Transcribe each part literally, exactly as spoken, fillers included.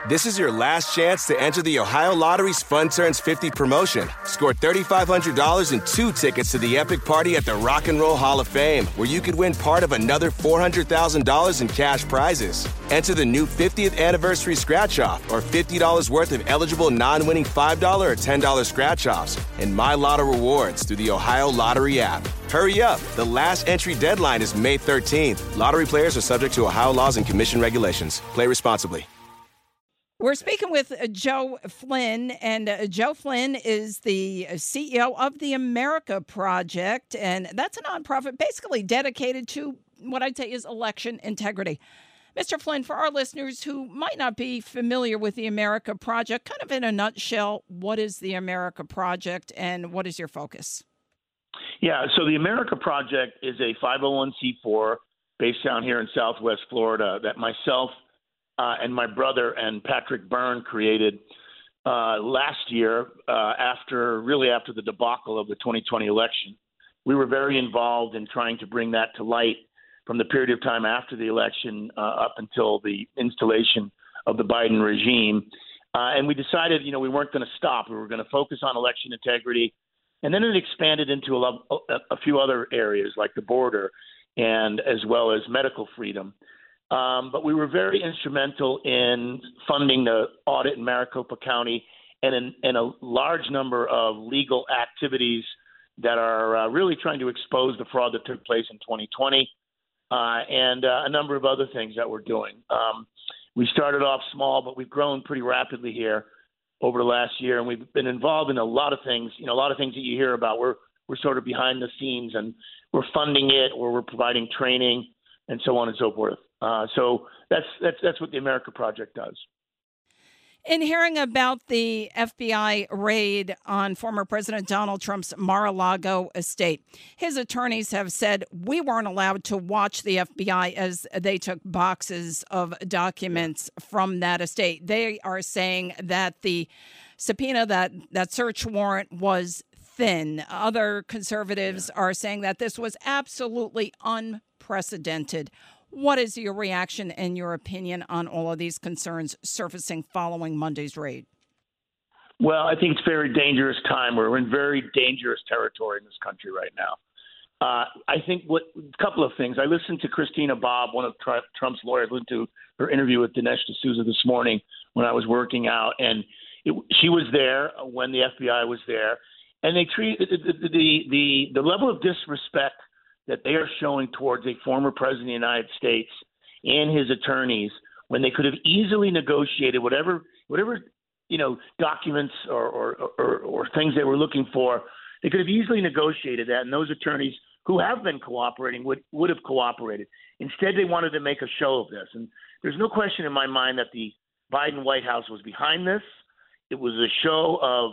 This is your last chance to enter the Ohio Lottery's Fun Turns fifty promotion. Score three thousand five hundred dollars and two tickets to the epic party at the Rock and Roll Hall of Fame, where you could win part of another four hundred thousand dollars in cash prizes. Enter the new fiftieth anniversary scratch-off or fifty dollars worth of eligible non-winning five dollars or ten dollars scratch-offs and My Lotto rewards through the Ohio Lottery app. Hurry up. The last entry deadline is May thirteenth. Lottery players are subject to Ohio laws and commission regulations. Play responsibly. We're speaking with Joe Flynn, and uh, Joe Flynn is the C E O of the America Project, and that's a nonprofit basically dedicated to what I'd say is election integrity. Mister Flynn, for our listeners who might not be familiar with the America Project, kind of in a nutshell, what is the America Project and what is your focus? Yeah, so the America Project is a five oh one c four based down here in Southwest Florida that myself Uh, and my brother and Patrick Byrne created uh, last year uh, after, really after the debacle of the twenty twenty election. We were very involved in trying to bring that to light from the period of time after the election uh, up until the installation of the Biden regime. Uh, and we decided, you know, we weren't going to stop. We were going to focus on election integrity. And then it expanded into a, lo- a, a few other areas like the border and as well as medical freedom. Um, but we were very instrumental in funding the audit in Maricopa County and, in, and a large number of legal activities that are uh, really trying to expose the fraud that took place in twenty twenty uh, and uh, a number of other things that we're doing. Um, we started off small, but we've grown pretty rapidly here over the last year, and we've been involved in a lot of things, you know, a lot of things that you hear about. We're, we're sort of behind the scenes, and we're funding it, or we're providing training, and so on and so forth. Uh, so that's that's that's what the America Project does. In hearing about the F B I raid on former President Donald Trump's Mar-a-Lago estate, his attorneys have said we weren't allowed to watch the F B I as they took boxes of documents from that estate. They are saying that the subpoena, that, that search warrant was thin. Other conservatives yeah. are saying that this was absolutely unprecedented. What is your reaction and your opinion on all of these concerns surfacing following Monday's raid? Well, I think it's a very dangerous time. We're in very dangerous territory in this country right now. Uh, I think what a couple of things. I listened to Christina Bobb, one of Trump's lawyers, listened to her interview with Dinesh D'Souza this morning when I was working out, and it, she was there when the F B I was there, and they treat the the the, the, the level of disrespect that they are showing towards a former president of the United States and his attorneys when they could have easily negotiated whatever, whatever you know, documents or, or, or, or things they were looking for. They could have easily negotiated that, and those attorneys who have been cooperating would, would have cooperated. Instead, they wanted to make a show of this. And there's no question in my mind that the Biden White House was behind this. It was a show of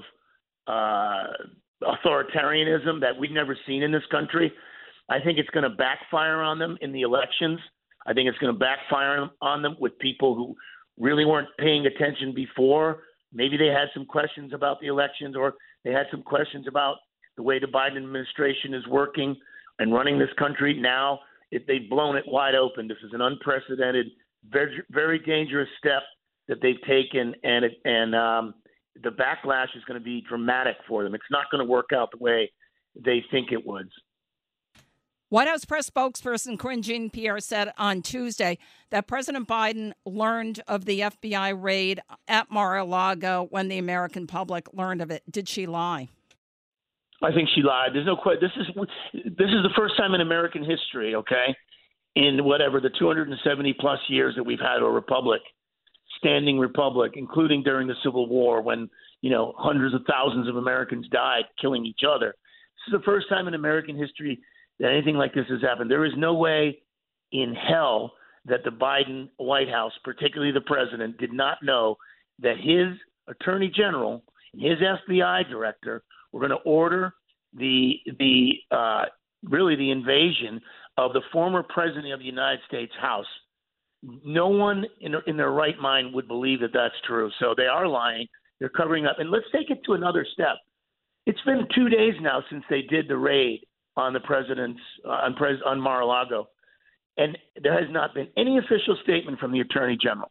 uh, authoritarianism that we've never seen in this country. I think it's going to backfire on them in the elections. I think it's going to backfire on them with people who really weren't paying attention before. Maybe they had some questions about the elections, or they had some questions about the way the Biden administration is working and running this country. Now, if they've blown it wide open, this is an unprecedented, very, very dangerous step that they've taken, and it, and um, the backlash is going to be dramatic for them. It's not going to work out the way they think it would. White House press spokesperson Karine Jean-Pierre said on Tuesday that President Biden learned of the F B I raid at Mar-a-Lago when the American public learned of it. Did she lie? I think she lied. There's no question. This is this is the first time in American history, okay, in whatever the two hundred seventy plus years that we've had a republic, standing republic, including during the Civil War when, you know, hundreds of thousands of Americans died killing each other. This is the first time in American history that anything like this has happened. There is no way in hell that the Biden White House, particularly the president, did not know that his attorney general and his F B I director were going to order the the uh, really the invasion of the former president of the United States House. No one in, in their right mind would believe that that's true. So they are lying. They're covering up. And let's take it to another step. It's been two days now since they did the raid on the president's uh, on, Pres- on Mar-a-Lago, and there has not been any official statement from the attorney general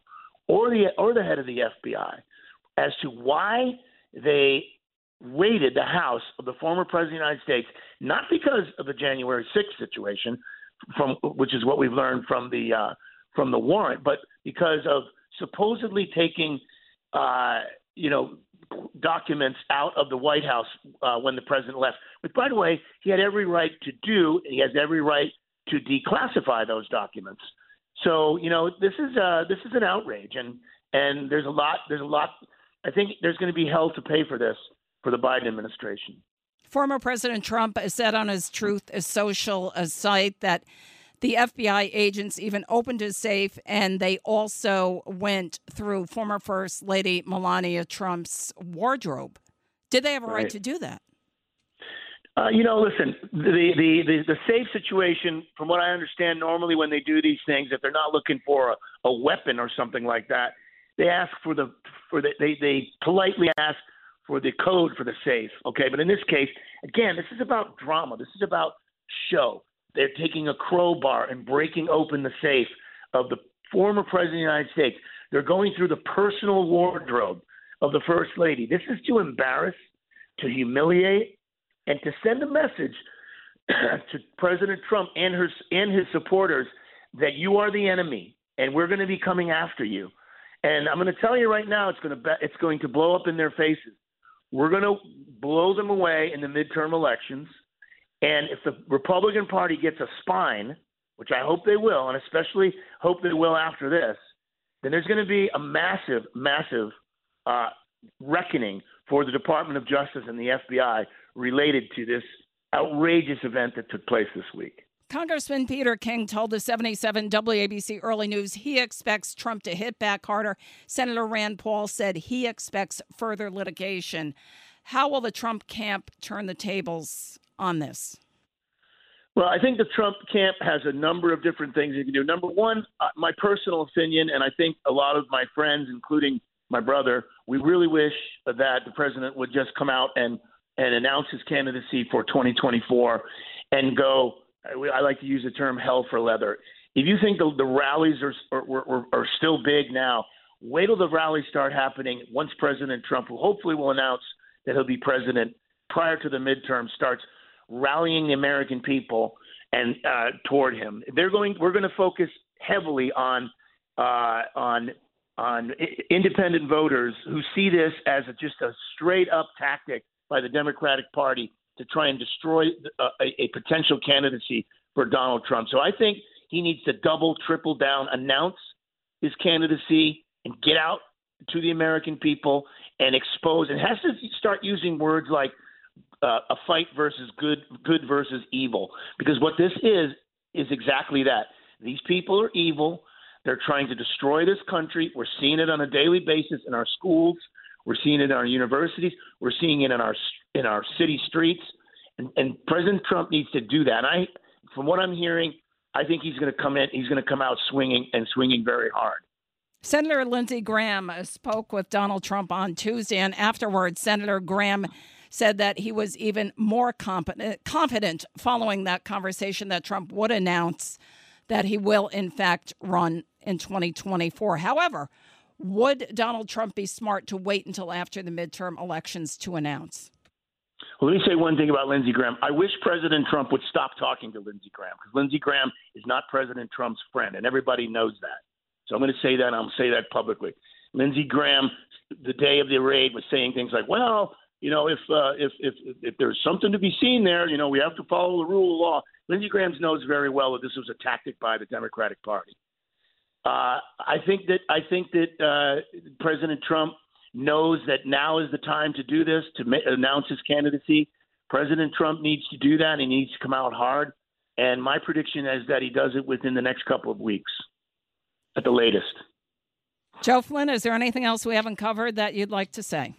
or the or the head of the F B I as to why they raided the house of the former president of the United States, not because of the January sixth situation, from which is what we've learned from the uh, from the warrant, but because of supposedly taking, uh, you know, documents out of the White House uh, when the president left. But by the way, he had every right to do. He has every right to declassify those documents. So you know, this is uh, this is an outrage, and and there's a lot. There's a lot. I think there's going to be hell to pay for this for the Biden administration. Former President Trump said on his Truth Social site that the F B I agents even opened his safe, and they also went through former First Lady Melania Trump's wardrobe. Did they have a right, right to do that? Uh, you know, listen, the, the, the, the safe situation, from what I understand, normally when they do these things, if they're not looking for a, a weapon or something like that, they ask for the for the, they they politely ask for the code for the safe. Okay, but in this case, again, this is about drama. This is about show. They're taking a crowbar and breaking open the safe of the former president of the United States. They're going through the personal wardrobe of the First Lady. This is to embarrass, to humiliate, and to send a message to President Trump and her and his supporters that you are the enemy and we're going to be coming after you. And I'm going to tell you right now, it's going to be, it's going to blow up in their faces. We're going to blow them away in the midterm elections. And if the Republican Party gets a spine, which I hope they will, and especially hope they will after this, then there's going to be a massive, massive uh, reckoning for the Department of Justice and the F B I related to this outrageous event that took place this week. Congressman Peter King told the seventy-seven W A B C Early News he expects Trump to hit back harder. Senator Rand Paul said he expects further litigation. How will the Trump camp turn the tables on this? Well, I think the Trump camp has a number of different things you can do. Number one, uh, my personal opinion, and I think a lot of my friends, including my brother, we really wish that the president would just come out and, and announce his candidacy for twenty twenty-four and go, I like to use the term hell for leather. If you think the, the rallies are, are, are, are still big now, wait till the rallies start happening once President Trump, who hopefully will announce that he'll be president prior to the midterm, starts rallying the American people and uh, toward him. They're going. We're going to focus heavily on uh, on on independent voters who see this as a, just a straight up tactic by the Democratic Party to try and destroy a, a potential candidacy for Donald Trump. So I think he needs to double, triple down, announce his candidacy, and get out to the American people and expose. And has to start using words like Uh, a fight versus good, good versus evil, because what this is is exactly that. These people are evil. They're trying to destroy this country. We're seeing it on a daily basis in our schools. We're seeing it in our universities. We're seeing it in our in our city streets. And, and President Trump needs to do that. And I, from what I'm hearing, I think he's going to come in. He's going to come out swinging and swinging very hard. Senator Lindsey Graham spoke with Donald Trump on Tuesday, and afterwards, Senator Graham said that he was even more confident, confident following that conversation that Trump would announce that he will, in fact, run in twenty twenty-four. However, would Donald Trump be smart to wait until after the midterm elections to announce? Well, let me say one thing about Lindsey Graham. I wish President Trump would stop talking to Lindsey Graham, because Lindsey Graham is not President Trump's friend, and everybody knows that. So I'm going to say that, and I'm going to say that publicly. Lindsey Graham, the day of the raid, was saying things like, well, you know, if, uh, if if if there's something to be seen there, you know, we have to follow the rule of law. Lindsey Graham knows very well that this was a tactic by the Democratic Party. Uh, I think that I think that uh, President Trump knows that now is the time to do this, to ma- announce his candidacy. President Trump needs to do that. He needs to come out hard. And my prediction is that he does it within the next couple of weeks at the latest. Joe Flynn, is there anything else we haven't covered that you'd like to say?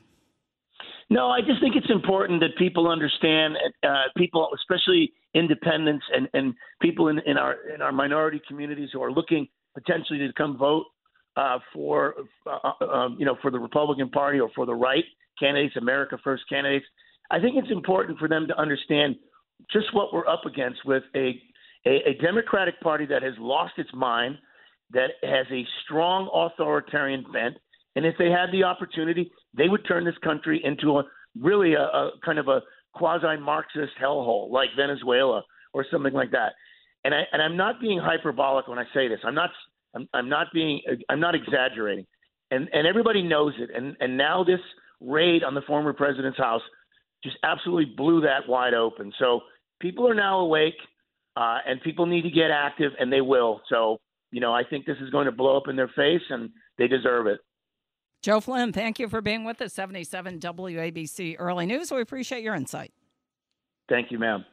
No, I just think it's important that people understand, uh, people, especially independents and, and people in, in our in our minority communities who are looking potentially to come vote uh, for, uh, um, you know, for the Republican Party or for the right candidates, America First candidates. I think it's important for them to understand just what we're up against with a, a, a Democratic Party that has lost its mind, that has a strong authoritarian bent. And if they had the opportunity, they would turn this country into a really a, a kind of a quasi-Marxist hellhole like Venezuela or something like that. And I and I'm not being hyperbolic when I say this. I'm not I'm, I'm not being I'm not exaggerating. And and everybody knows it. And and now this raid on the former president's house just absolutely blew that wide open. So people are now awake, uh, and people need to get active, and they will. So, you know, I think this is going to blow up in their face, and they deserve it. Joe Flynn, thank you for being with us. seventy-seven W A B C Early News. We appreciate your insight. Thank you, ma'am.